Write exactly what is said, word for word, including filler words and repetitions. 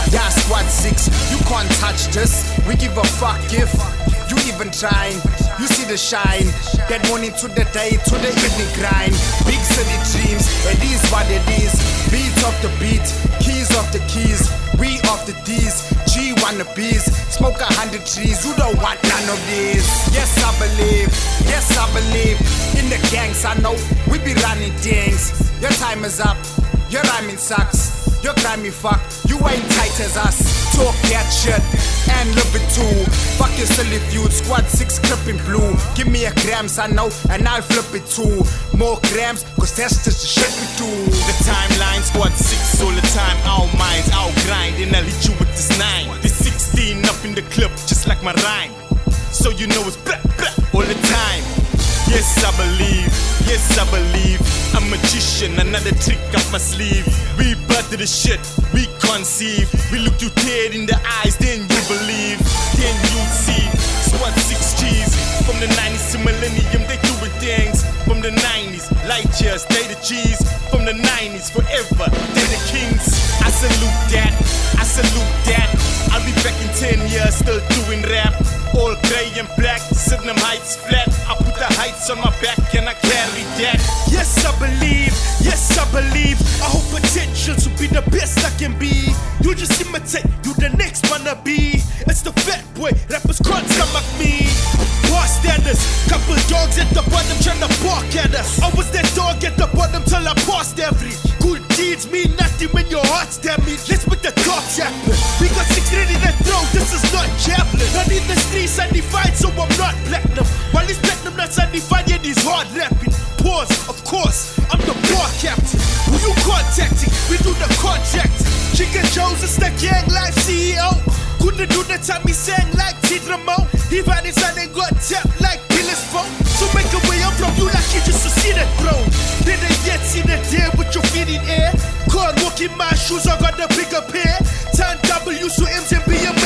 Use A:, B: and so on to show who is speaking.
A: Yeah, squad six, you can't touch this. We give a fuck if you even trying. You see the shine, that morning to the day, to the evening grind. Big city dreams, it is what it is. Beat of the beat, keys of the keys. We of the D's, G wannabes. Smoke a hundred trees, you don't want none of this. Yes, I believe, yes, I believe. In the gangs, I know, we be running things. Your time is up, your rhyming sucks. Your grimy fuck, you ain't tight as us. Talk that shit and live it too. Fuck your silly feud, squad six clipping blue. Give me a grams, I know, and I'll flip it too. More grams, cause that's just the shit we do.
B: The timeline, squad six all the time. Our minds, our grind, and I'll hit you with this nine. The sixteen up in the clip, just like my rhyme. So you know it's blah blah all the time. Yes, I believe, yes, I believe. A magician, another trick up my sleeve. We butter the shit, we conceive. We look you dead in the eyes, then you believe. Then you see, squad six G's. From the nineties to millennium, they doing things. From the nineties, light years, they the G's. From the nineties, forever, they the kings. I salute that, I salute that. I'll be back in ten years, still doing rap. All grey and black, Sydenham Heights flat. I put the heights on my back and I carry that.
C: Yes, I believe, yes, I believe. I hope potential to be the best I can be. You just imitate, you the next one to be. It's the fat boy, rappers can't stomach me. Bar standards, couple dogs at the bottom trying to bark at us. I was that dog at the bottom till I passed every. Good deeds mean nothing when your heart's damaged. Let's put the top chaplain. We got six ready to throw, this is not javelin. Not in the streets, I divide, so I'm not platinum. While he's platinum, not certified, yet he's hard rapping. Pause, of course, I'm the bar captain. Who you contacting? We do the contract. Chicken Jones is the gang life C E O. Couldn't do the time he sang like T-Dramo. He ran inside and got tapped like Killer's phone. So make a way up from you like you just to see the throne. Didn't yet see the day with your feet in air. Can't walk in my shoes, I got the bigger pair. Turn W's to M's and B M